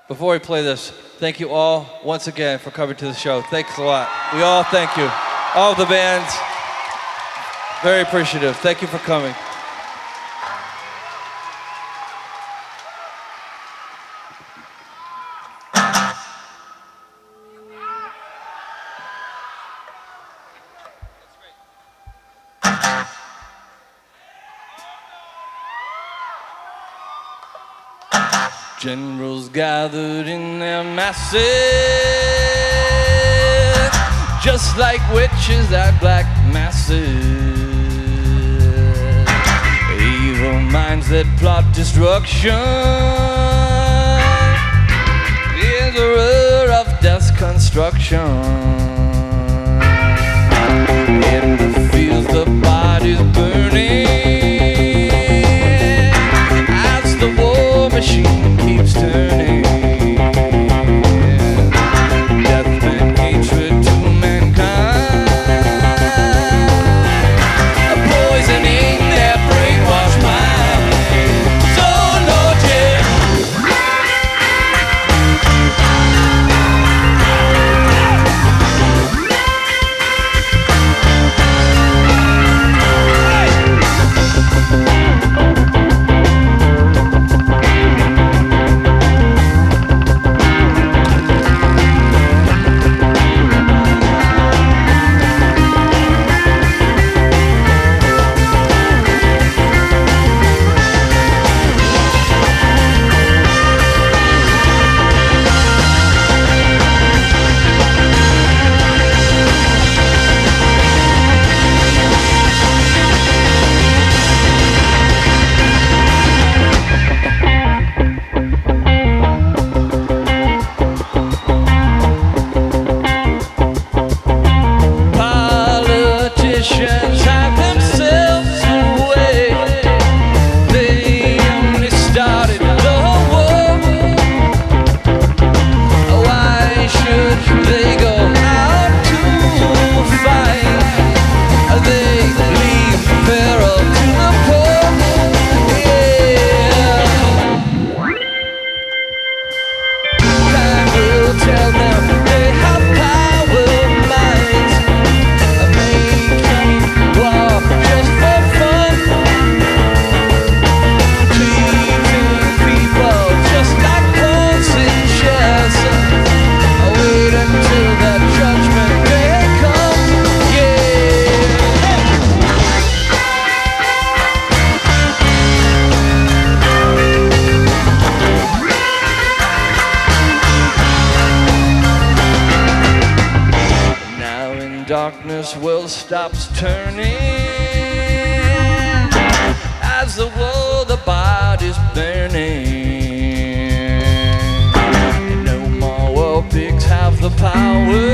Before we play this, thank you all once again for coming to the show. Thanks a lot. We all thank you. All the bands, very appreciative. Thank you for coming. Generals gathered in their masses, just like witches at black masses. Evil minds that plot destruction, the horror of death's construction. In the fields the bodies burning, as the war machine keeps turning. Death and hatred to mankind, poisoning their brainwashed minds. Oh Lord, yeah. Politicians have themselves away. They only started the war. Why should they go out to fight? They leave peril to the poor. Yeah. Time will tell them they have power minds. Just for fun, treating people just like pawns in chess. Wait until that judgment day comes, yeah. Now in darkness world stops turning, as the world, the body's burning. No more world pigs have the power,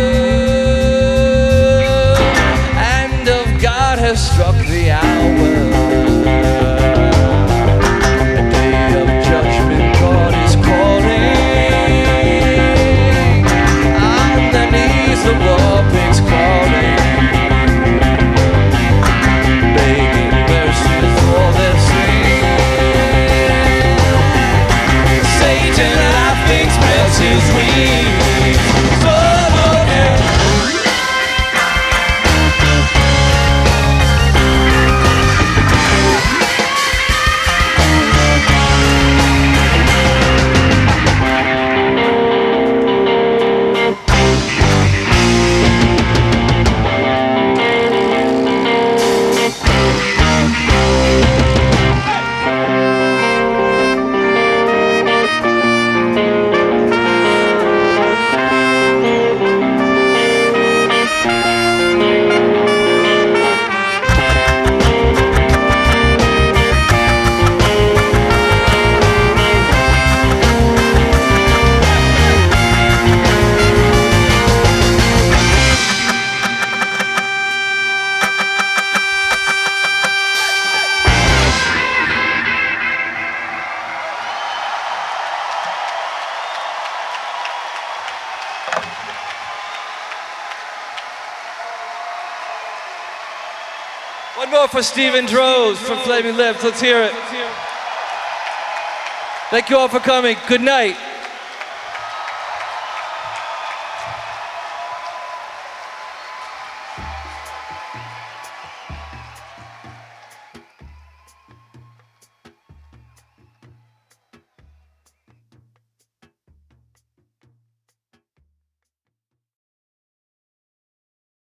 and of God has struck the hour. The day of judgment, God is calling. On their knees, the war pigs crawling, begging mercy for their sin. Satan, I think, spreads his wings. Oh, yeah. One more for Stephen Droz from Flaming Lips. Let's hear it. Thank you all for coming. Good night.